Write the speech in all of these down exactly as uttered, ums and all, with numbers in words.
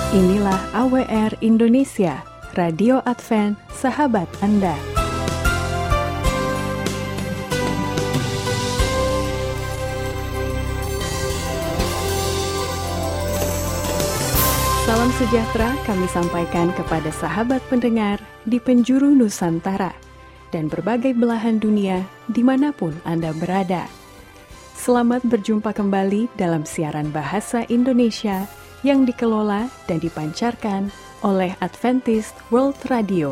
Inilah A W R Indonesia, Radio Advent, sahabat Anda. Salam sejahtera kami sampaikan kepada sahabat pendengar di penjuru Nusantara dan berbagai belahan dunia dimanapun Anda berada. Selamat berjumpa kembali dalam siaran Bahasa Indonesia yang dikelola dan dipancarkan oleh Adventist World Radio.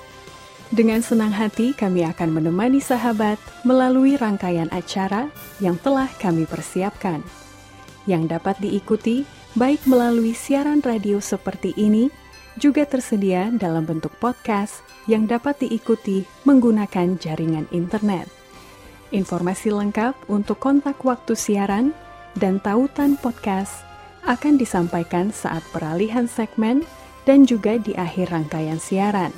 Dengan senang hati kami akan menemani sahabat melalui rangkaian acara yang telah kami persiapkan, yang dapat diikuti baik melalui siaran radio seperti ini, juga tersedia dalam bentuk podcast yang dapat diikuti menggunakan jaringan internet. Informasi lengkap untuk kontak waktu siaran dan tautan podcast akan disampaikan saat peralihan segmen dan juga di akhir rangkaian siaran.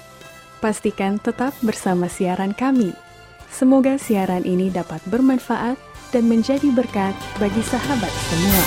Pastikan tetap bersama siaran kami. Semoga siaran ini dapat bermanfaat dan menjadi berkat bagi sahabat semua.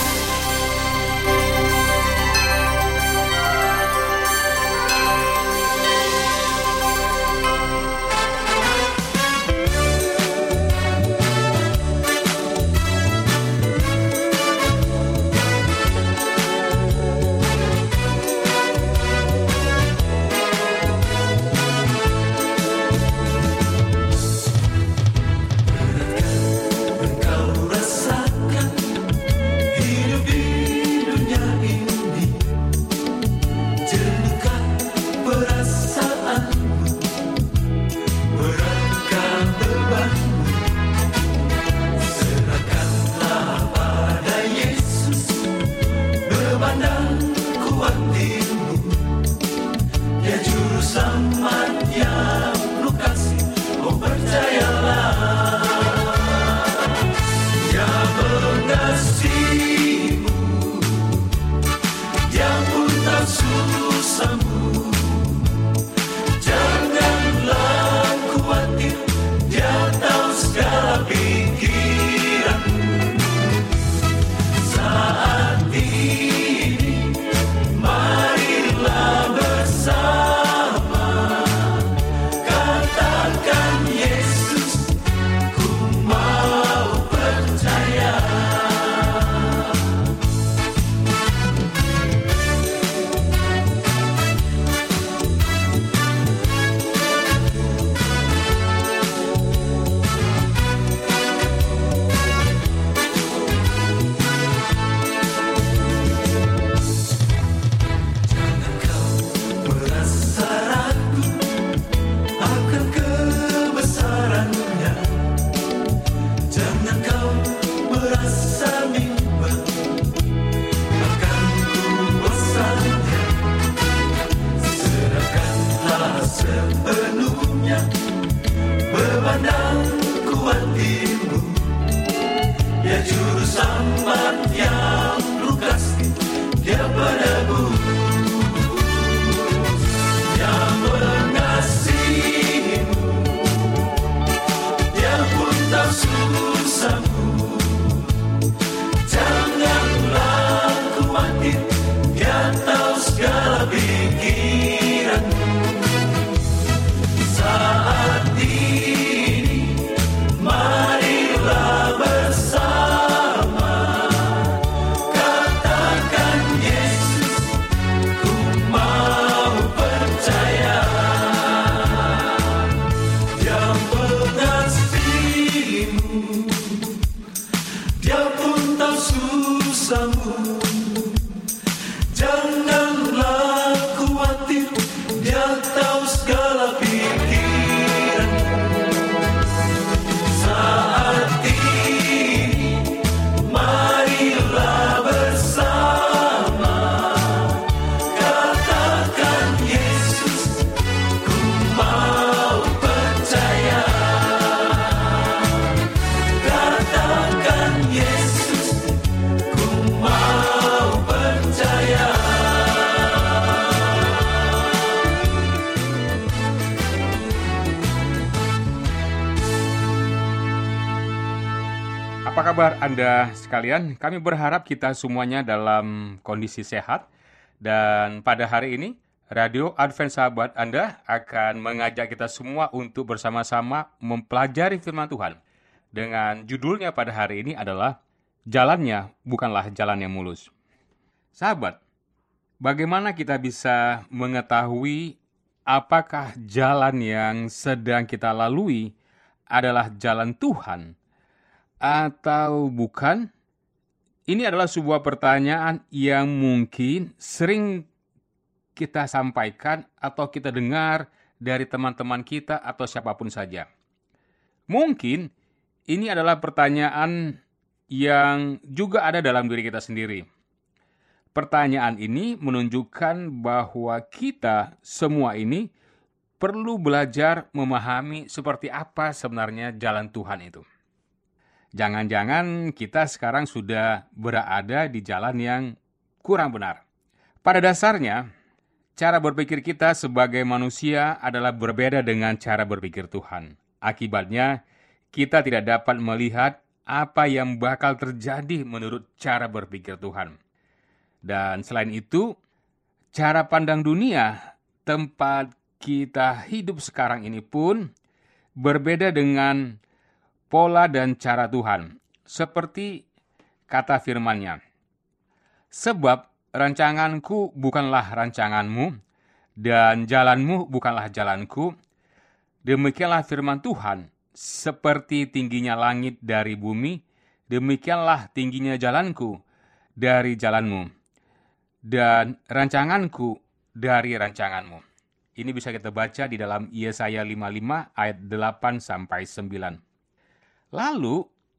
Apa kabar Anda sekalian? Kami berharap kita semuanya dalam kondisi sehat Dan pada hari ini, Radio Advent Sahabat Anda akan mengajak kita semua untuk bersama-sama mempelajari firman Tuhan. Dengan judulnya pada hari ini adalah Jalannya Bukanlah Jalan yang Mulus. Sahabat, bagaimana kita bisa mengetahui apakah jalan yang sedang kita lalui adalah jalan Tuhan atau bukan? Ini adalah sebuah pertanyaan yang mungkin sering kita sampaikan atau kita dengar dari teman-teman kita atau siapapun saja. Mungkin ini adalah pertanyaan yang juga ada dalam diri kita sendiri. Pertanyaan ini menunjukkan bahwa kita semua ini perlu belajar memahami seperti apa sebenarnya jalan Tuhan itu. Jangan-jangan kita sekarang sudah berada di jalan yang kurang benar. Pada dasarnya, cara berpikir kita sebagai manusia adalah berbeda dengan cara berpikir Tuhan. Akibatnya, kita tidak dapat melihat apa yang bakal terjadi menurut cara berpikir Tuhan. Dan selain itu, cara pandang dunia, tempat kita hidup sekarang ini pun berbeda dengan pola dan cara Tuhan. Seperti kata firman-Nya, sebab rancanganku bukanlah rancanganmu, dan jalanmu bukanlah jalanku. Demikianlah firman Tuhan, seperti tingginya langit dari bumi, demikianlah tingginya jalanku dari jalanmu, dan rancanganku dari rancanganmu. Ini bisa kita baca di dalam Yesaya lima puluh lima ayat delapan sampai sembilan. Lalu,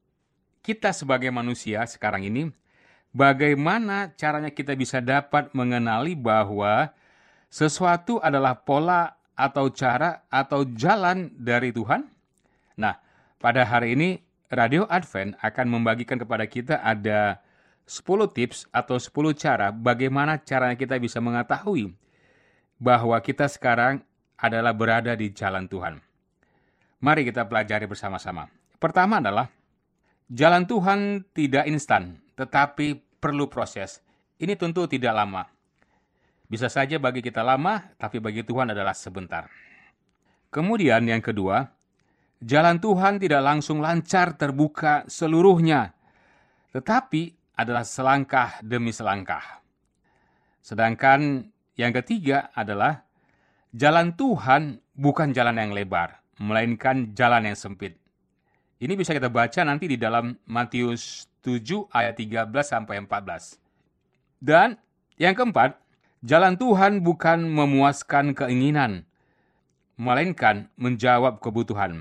kita sebagai manusia sekarang ini, bagaimana caranya kita bisa dapat mengenali bahwa sesuatu adalah pola atau cara atau jalan dari Tuhan? Nah, pada hari ini Radio Advent akan membagikan kepada kita ada sepuluh tips atau sepuluh cara bagaimana caranya kita bisa mengetahui bahwa kita sekarang adalah berada di jalan Tuhan. Mari kita pelajari bersama-sama. Pertama adalah, jalan Tuhan tidak instan, tetapi perlu proses. Ini tentu tidak lama. Bisa saja bagi kita lama, tapi bagi Tuhan adalah sebentar. Kemudian yang kedua, jalan Tuhan tidak langsung lancar terbuka seluruhnya, tetapi adalah selangkah demi selangkah. Sedangkan yang ketiga adalah, jalan Tuhan bukan jalan yang lebar, melainkan jalan yang sempit. Ini bisa kita baca nanti di dalam Matius tujuh ayat tiga belas sampai empat belas. Dan yang keempat, jalan Tuhan bukan memuaskan keinginan, melainkan menjawab kebutuhan.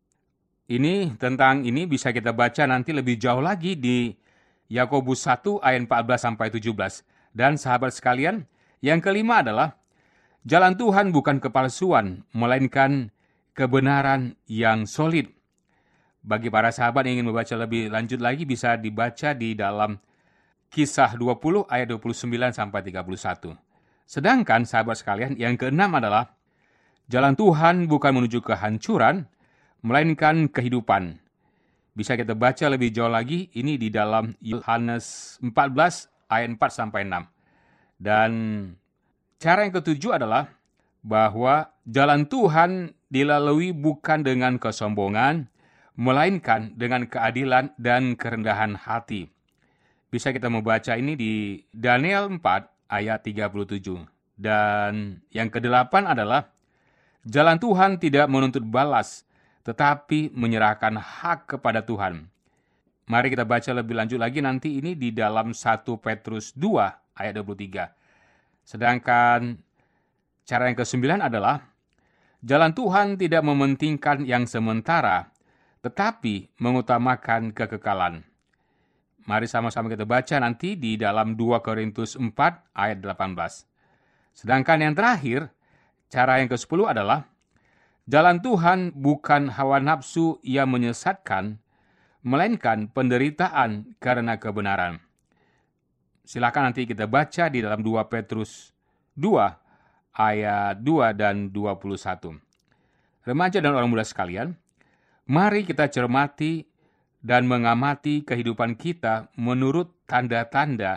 Ini tentang ini bisa kita baca nanti lebih jauh lagi di Yakobus satu ayat empat belas sampai tujuh belas. Dan sahabat sekalian, yang kelima adalah, jalan Tuhan bukan kepalsuan, melainkan kebenaran yang solid. Bagi para sahabat yang ingin membaca lebih lanjut lagi, bisa dibaca di dalam Kisah dua puluh ayat dua puluh sembilan sampai tiga puluh satu. Sedangkan sahabat sekalian, yang keenam adalah, jalan Tuhan bukan menuju kehancuran, melainkan kehidupan. Bisa kita baca lebih jauh lagi, ini di dalam Yohanes empat belas ayat empat sampai enam. Dan cara yang ketujuh adalah, bahwa jalan Tuhan dilalui bukan dengan kesombongan, melainkan dengan keadilan dan kerendahan hati. Bisa kita membaca ini di Daniel empat ayat tiga puluh tujuh. Dan yang kedelapan adalah, jalan Tuhan tidak menuntut balas, tetapi menyerahkan hak kepada Tuhan. Mari kita baca lebih lanjut lagi nanti ini di dalam satu Petrus dua ayat dua puluh tiga. Sedangkan cara yang kesembilan adalah, jalan Tuhan tidak mementingkan yang sementara, tetapi mengutamakan kekekalan. Mari sama-sama kita baca nanti di dalam dua Korintus empat ayat delapan belas. Sedangkan yang terakhir, cara yang kesepuluh adalah, jalan Tuhan bukan hawa nafsu yang menyesatkan, melainkan penderitaan karena kebenaran. Silakan nanti kita baca di dalam dua Petrus dua ayat dua dan dua puluh satu. Remaja dan orang muda sekalian, mari kita cermati dan mengamati kehidupan kita menurut tanda-tanda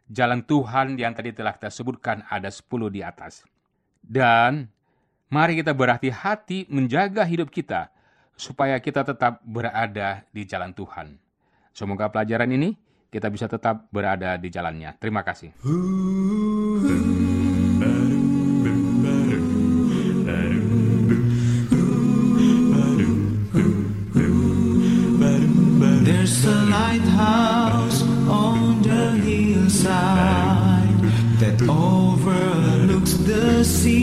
jalan Tuhan yang tadi telah kita sebutkan ada sepuluh di atas. Dan mari kita berhati-hati menjaga hidup kita supaya kita tetap berada di jalan Tuhan. Semoga pelajaran ini kita bisa tetap berada di jalannya. Terima kasih. There's a lighthouse on the hillside that overlooks the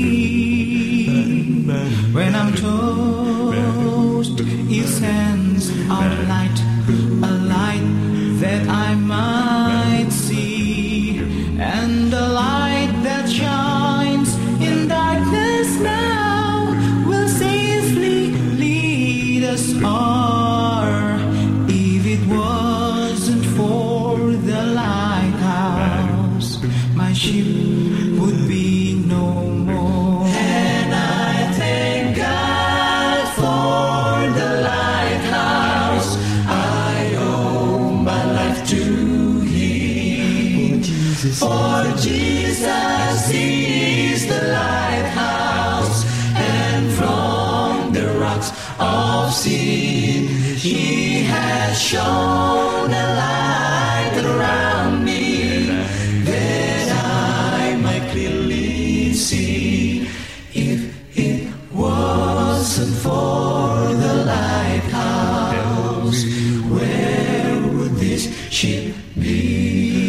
sea. When I'm tossed, it sends out light, a light that I might see, and the light that shines in darkness now will safely lead us on. If it wasn't for the lighthouse, my ship would be no more. And I thank God for the lighthouse. I owe my life to Him. For Jesus is the lighthouse, and from the rocks of sin He has shown a light around me, that I might clearly see. If it wasn't for the lighthouse, where would this ship be?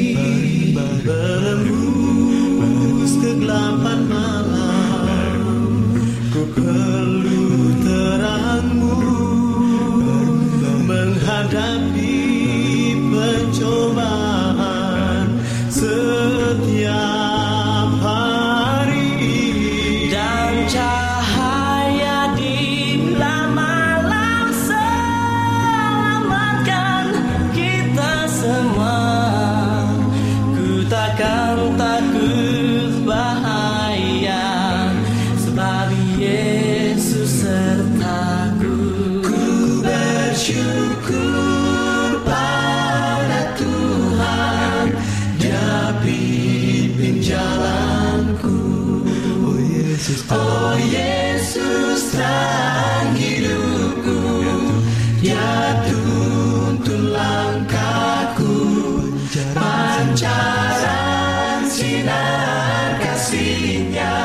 Berembus kegelapan malam, ku perlu terangmu, menghadapi pencobaan setiap hari. Dan cahaya di bila malam selamatkan kita semua. Ku takkan takut bahaya, sebab Yesus sertaku. Ku bersyukur pada Tuhan, Dia pimpin jalanku. Oh Yesus, oh Yesus terang hidupku, Dia tuntun langkahku. Pancaran sinar kasih-Nya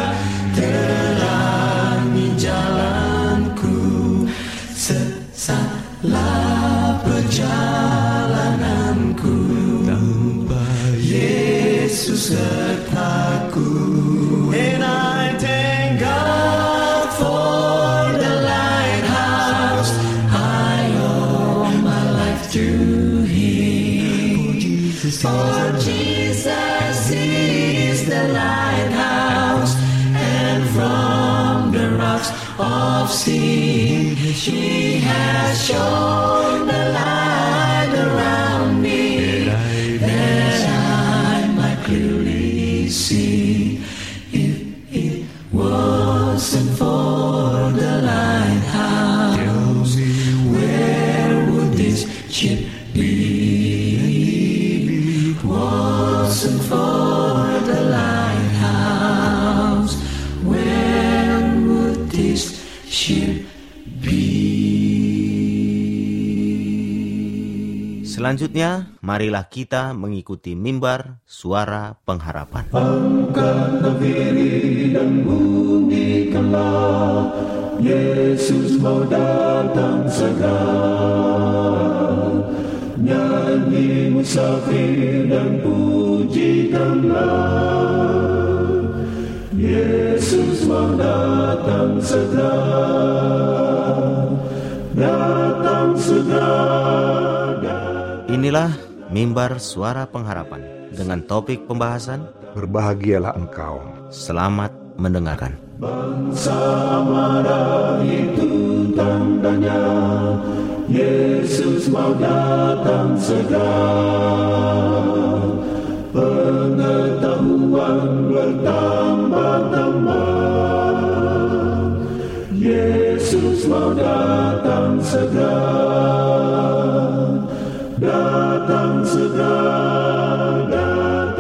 terangi jalanku. Sesatlah perjalananku, tanpa Yesus sertaku. And I thank God for the lighthouse. I owe my life to Him. For Jesus is the lighthouse, and from the rocks of sin He has shown the light around me, that I might clearly see. If it wasn't for the lighthouse, where would this ship be? If it wasn't for the lighthouse, where would this ship be? Selanjutnya, marilah kita mengikuti mimbar suara pengharapan. Angkat nafiri dan bunyikanlah, Yesus mau datang segera. Nyanyi musafir dan pujikanlah, Yesus mau datang segera. Datang segera. Inilah mimbar suara pengharapan dengan topik pembahasan Berbahagialah engkau. Selamat mendengarkan. Bangsa marah itu tandanya, Yesus mau datang segera. Pengetahuan bertambah-tambah, Yesus mau datang segera. Datang segera, datang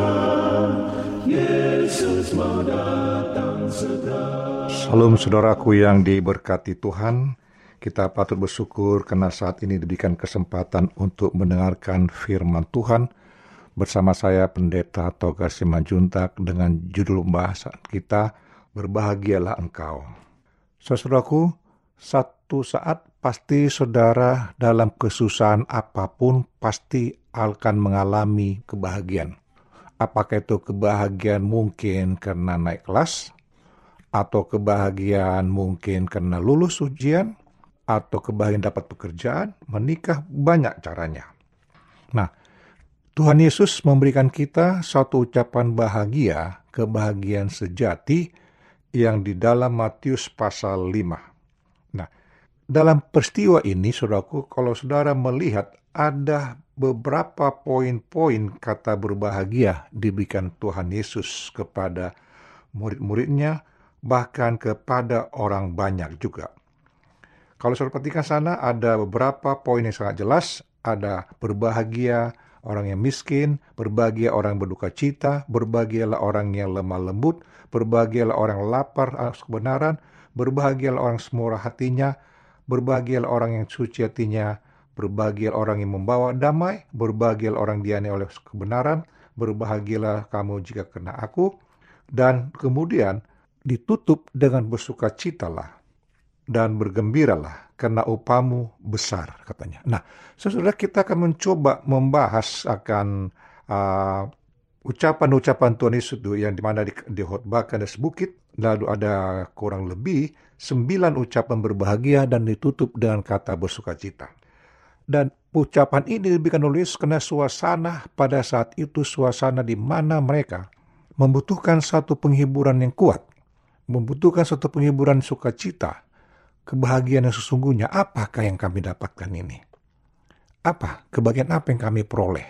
Yesus mau datang segera. Salam saudaraku yang diberkati Tuhan. Kita patut bersyukur karena saat ini diberikan kesempatan untuk mendengarkan firman Tuhan. Bersama saya Pendeta Toga Simanjuntak dengan judul pembahasan kita, Berbahagialah Engkau. Saudaraku, satu saat pasti saudara dalam kesusahan apapun pasti akan mengalami kebahagiaan. Apakah itu kebahagiaan mungkin karena naik kelas, atau kebahagiaan mungkin karena lulus ujian, atau kebahagiaan dapat pekerjaan, menikah, banyak caranya. Nah, Tuhan Yesus memberikan kita suatu ucapan bahagia, kebahagiaan sejati yang di dalam Matius pasal lima. Nah, dalam peristiwa ini, saudaraku, kalau saudara melihat ada beberapa poin-poin kata berbahagia diberikan Tuhan Yesus kepada murid-muridnya, bahkan kepada orang banyak juga. Kalau saudara perhatikan sana, ada beberapa poin yang sangat jelas. Ada berbahagia orang yang miskin, berbahagia orang yang berduka cita, berbahagialah orang yang lemah lembut, berbahagialah orang yang lapar atas kebenaran, berbahagialah orang semurah hatinya, berbahagialah orang yang suci hatinya, berbahagialah orang yang membawa damai, berbahagialah orang dianiaya oleh kebenaran, berbahagialah kamu jika kena aku, dan kemudian ditutup dengan bersukacitalah dan bergembiralah karena upamu besar, katanya. Nah, saudara, kita akan mencoba membahas akan uh, ucapan-ucapan Tuhan Yesus itu yang dimana di, dihotbahkan di sebukit, lalu ada kurang lebih sembilan ucapan berbahagia dan ditutup dengan kata bersukacita. Dan ucapan ini diberikan oleh Yesus karena suasana pada saat itu, suasana di mana mereka membutuhkan satu penghiburan yang kuat, membutuhkan satu penghiburan sukacita, kebahagiaan yang sesungguhnya. Apakah yang kami dapatkan ini? Apa? Kebahagiaan apa yang kami peroleh?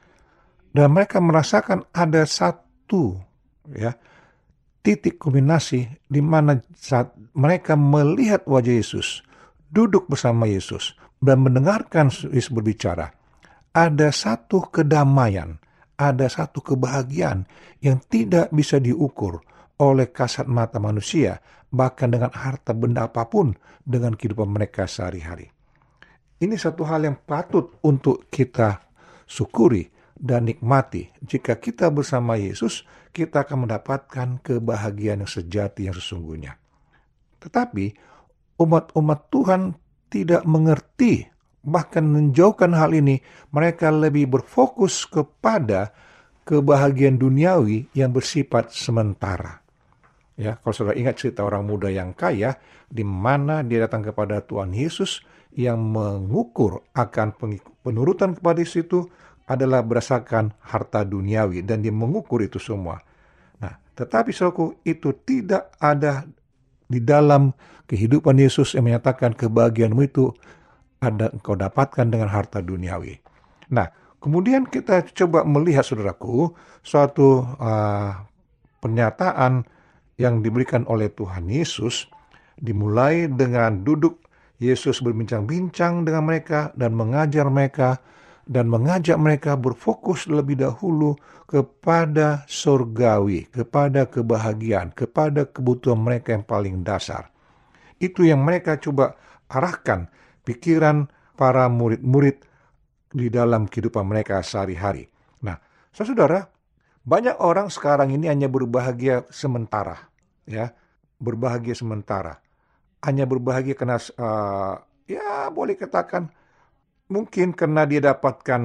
Dan mereka merasakan ada satu ya titik kulminasi di mana saat mereka melihat wajah Yesus, duduk bersama Yesus, dan mendengarkan Yesus berbicara. Ada satu kedamaian, ada satu kebahagiaan yang tidak bisa diukur oleh kasat mata manusia, bahkan dengan harta benda apapun, dengan kehidupan mereka sehari-hari. Ini satu hal yang patut untuk kita syukuri dan nikmati. Jika kita bersama Yesus, kita akan mendapatkan kebahagiaan yang sejati, yang sesungguhnya. Tetapi, umat-umat Tuhan tidak mengerti, bahkan menjauhkan hal ini. Mereka lebih berfokus kepada kebahagiaan duniawi yang bersifat sementara. Ya, kalau saudara ingat cerita orang muda yang kaya, di mana dia datang kepada Tuhan Yesus yang mengukur akan penurutan kepada Yesus itu adalah berdasarkan harta duniawi, dan dia mengukur itu semua. Nah, tetapi saudaraku, itu tidak ada di dalam kehidupan Yesus yang menyatakan kebahagiaanmu itu ada engkau dapatkan dengan harta duniawi. Nah, kemudian kita coba melihat, saudaraku, suatu uh, pernyataan yang diberikan oleh Tuhan Yesus, dimulai dengan duduk Yesus berbincang-bincang dengan mereka dan mengajar mereka dan mengajak mereka berfokus lebih dahulu kepada surgawi, kepada kebahagiaan, kepada kebutuhan mereka yang paling dasar. Itu yang mereka coba arahkan pikiran para murid-murid di dalam kehidupan mereka sehari-hari. Nah, saudara, banyak orang sekarang ini hanya berbahagia sementara. Ya, berbahagia sementara, hanya berbahagia karena uh, ya boleh katakan mungkin karena dia dapatkan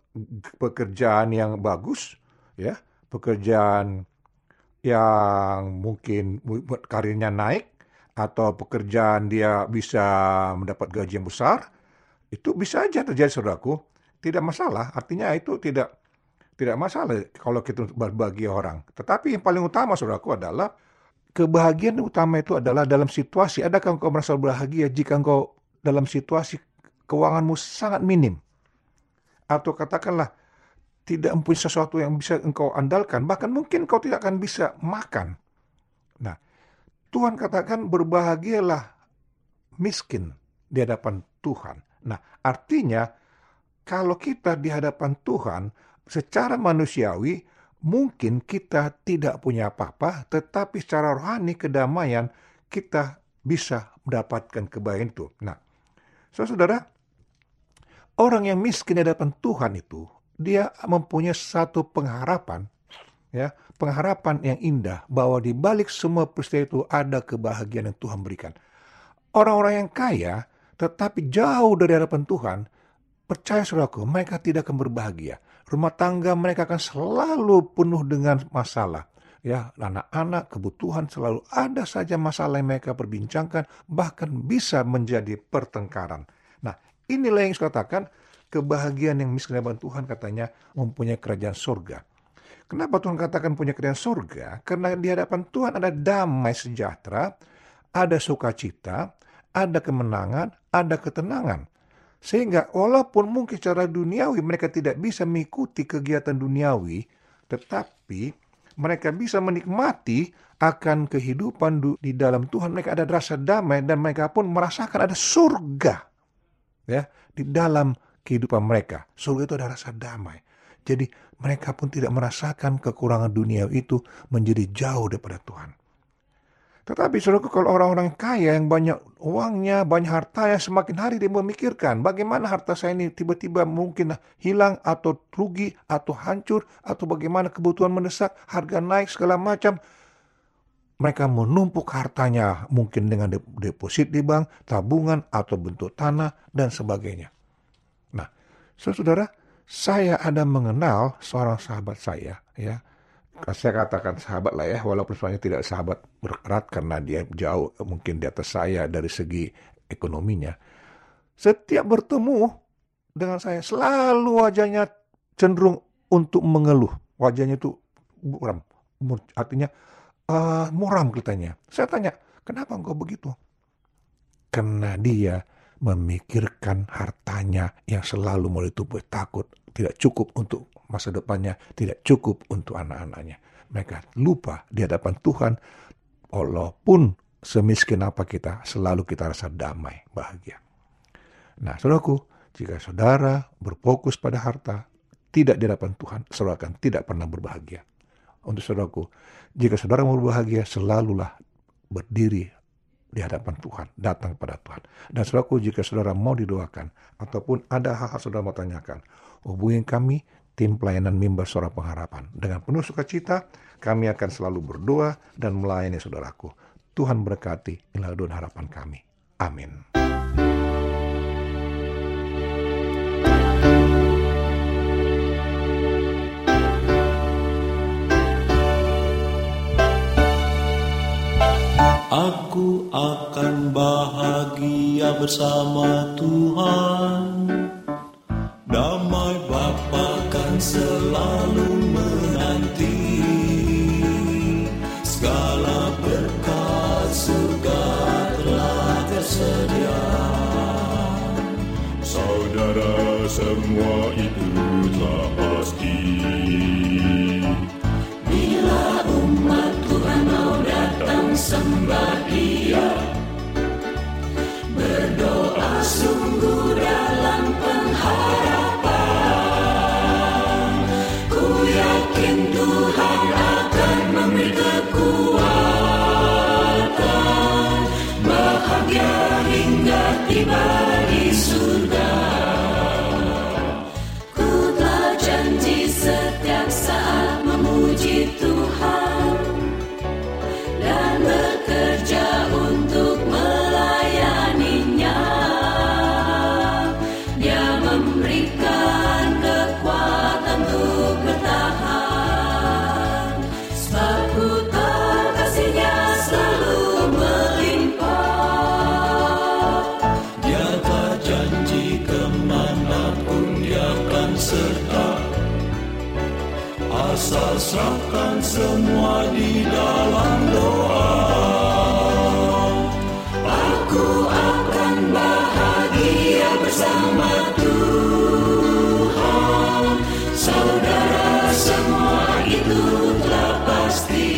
pekerjaan yang bagus, ya, pekerjaan yang mungkin buat karirnya naik, atau pekerjaan dia bisa mendapat gaji yang besar. Itu bisa aja terjadi, saudaraku, tidak masalah. Artinya itu tidak tidak masalah kalau kita berbagi orang. Tetapi yang paling utama, saudaraku, adalah kebahagiaan utama itu adalah dalam situasi. Adakah engkau merasa bahagia jika engkau dalam situasi keuanganmu sangat minim? Atau katakanlah tidak mempunyai sesuatu yang bisa engkau andalkan. Bahkan mungkin engkau tidak akan bisa makan. Nah, Tuhan katakan berbahagialah miskin di hadapan Tuhan. Nah, artinya kalau kita di hadapan Tuhan secara manusiawi mungkin kita tidak punya apa-apa, tetapi secara rohani kedamaian kita bisa mendapatkan kebahagiaan itu. Nah, saudara, orang yang miskin di hadapan Tuhan itu, dia mempunyai satu pengharapan, ya, pengharapan yang indah bahwa di balik semua peristiwa itu ada kebahagiaan yang Tuhan berikan. Orang-orang yang kaya, tetapi jauh dari hadapan Tuhan, percaya saudaraku, mereka tidak akan berbahagia. Rumah tangga mereka akan selalu penuh dengan masalah. Ya, anak-anak, kebutuhan selalu ada saja masalah yang mereka perbincangkan, bahkan bisa menjadi pertengkaran. Nah, inilah yang saya katakan, kebahagiaan yang miskin hadapan Tuhan katanya mempunyai kerajaan surga. Kenapa Tuhan katakan punya kerajaan surga? Karena di hadapan Tuhan ada damai sejahtera, ada sukacita, ada kemenangan, ada ketenangan. Sehingga walaupun mungkin secara duniawi mereka tidak bisa mengikuti kegiatan duniawi, tetapi mereka bisa menikmati akan kehidupan di dalam Tuhan. Mereka ada rasa damai dan mereka pun merasakan ada surga, ya, di dalam kehidupan mereka. Surga itu ada rasa damai. Jadi mereka pun tidak merasakan kekurangan dunia itu menjadi jauh daripada Tuhan. Tetapi saudaraku, kalau orang-orang kaya yang banyak uangnya, banyak hartanya, semakin hari dia memikirkan bagaimana harta saya ini tiba-tiba mungkin hilang atau rugi atau hancur atau bagaimana kebutuhan mendesak, harga naik segala macam. Mereka menumpuk hartanya mungkin dengan deposit di bank, tabungan atau bentuk tanah dan sebagainya. Nah, saudara, saya ada mengenal seorang sahabat saya, ya. Saya katakan sahabat lah ya, walaupun sebenarnya tidak sahabat berat karena dia jauh mungkin di atas saya dari segi ekonominya. Setiap bertemu dengan saya, selalu wajahnya cenderung untuk mengeluh. Wajahnya itu muram, artinya uh, muram kelihatannya. Saya tanya, kenapa engkau begitu? Karena dia memikirkan hartanya yang selalu mulai tubuh takut, tidak cukup untuk masa depannya, tidak cukup untuk anak-anaknya. Mereka lupa di hadapan Tuhan, walaupun semiskin apa kita, selalu kita rasa damai, bahagia. Nah, saudaraku, jika saudara berfokus pada harta, tidak di hadapan Tuhan, saudara akan tidak pernah berbahagia. Untuk saudaraku, jika saudara mau berbahagia, selalulah berdiri di hadapan Tuhan, datang kepada Tuhan. Dan saudaraku, jika saudara mau didoakan, ataupun ada hal-hal saudara mau tanyakan, hubungi kami, tim pelayanan Mimbar Suara Pengharapan. Dengan penuh sukacita, kami akan selalu berdoa dan melayani saudaraku. Tuhan berkati, inilah doa harapan kami. Amin. Aku akan bahagia bersama Tuhan. Damai Bapa kan selalu menanti. Segala berkat surga telah tersedia. Saudara, semua itu telah pasti. Bila umat Tuhan mau datang sembah Dia, berdoa sungguh dalam pengharapan. Ku yakin Tuhan akan memberi kekuatan, bahagia hingga tiba di surga. Ku telah janji setiap saat memuji Tuhan dan bekerja untuk melayaninya. Dia memberikan kekuatan untuk bertahan, sebab ku tahu kasih-Nya selalu melimpah. Dia tak janji kemanapun Dia akan serta, asal serahkan semua di dalam doa. Aku akan bahagia bersama Tuhan. Saudara, semua itu telah pasti.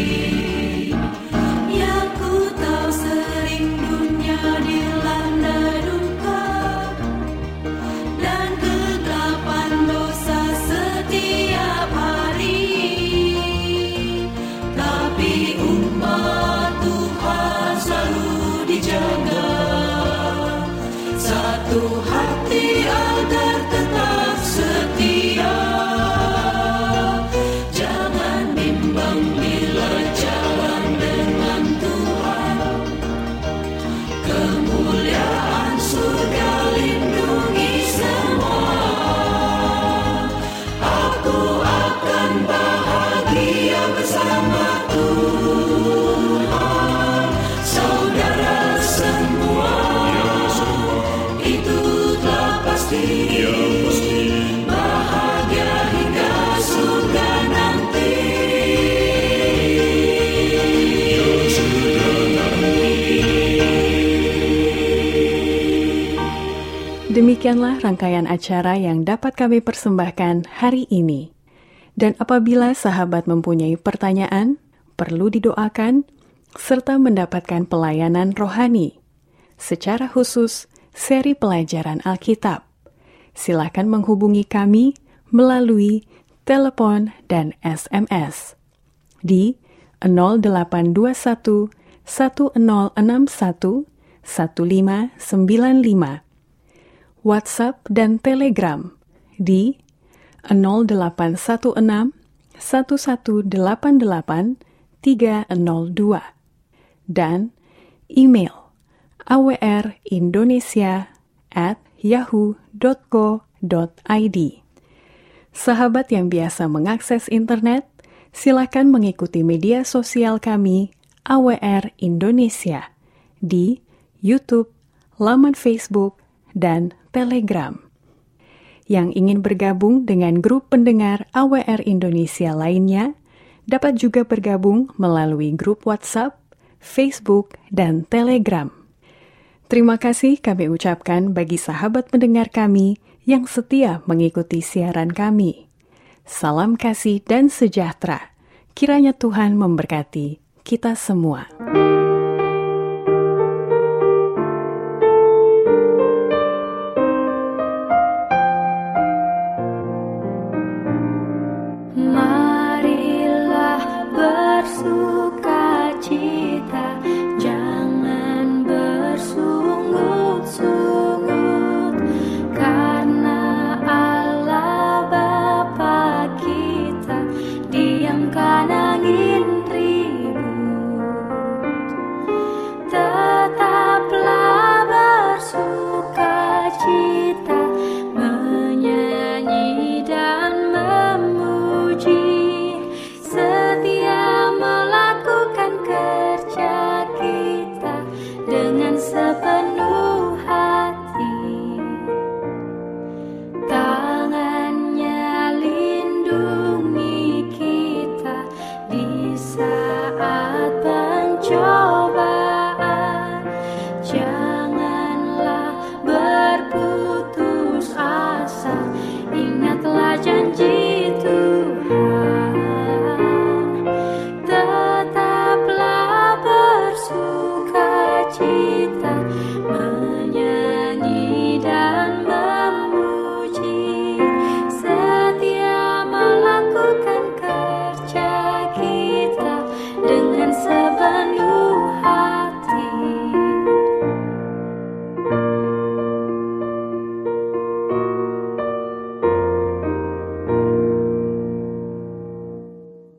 Ya, ku tahu sering dunia dilanda duka dan kegelapan dosa setiap hari. bersama Tuhan. Saudara semua, itu telah pasti, bahagia hingga surga nanti. Demikianlah rangkaian acara yang dapat kami persembahkan hari ini. Dan apabila sahabat mempunyai pertanyaan, perlu didoakan, serta mendapatkan pelayanan rohani, secara khusus seri pelajaran Alkitab, silakan menghubungi kami melalui telepon dan S M S di nol delapan dua satu satu nol enam satu satu lima sembilan lima, WhatsApp dan Telegram di nol delapan satu enam satu satu delapan delapan tiga nol dua dan email awrindonesia at yahoo dot co dot id. Sahabat yang biasa mengakses internet, silakan mengikuti media sosial kami A W R Indonesia di YouTube, laman Facebook, dan Telegram. Yang ingin bergabung dengan grup pendengar A W R Indonesia lainnya, dapat juga bergabung melalui grup WhatsApp, Facebook, dan Telegram. Terima kasih kami ucapkan bagi sahabat pendengar kami yang setia mengikuti siaran kami. Salam kasih dan sejahtera. Kiranya Tuhan memberkati kita semua. Karena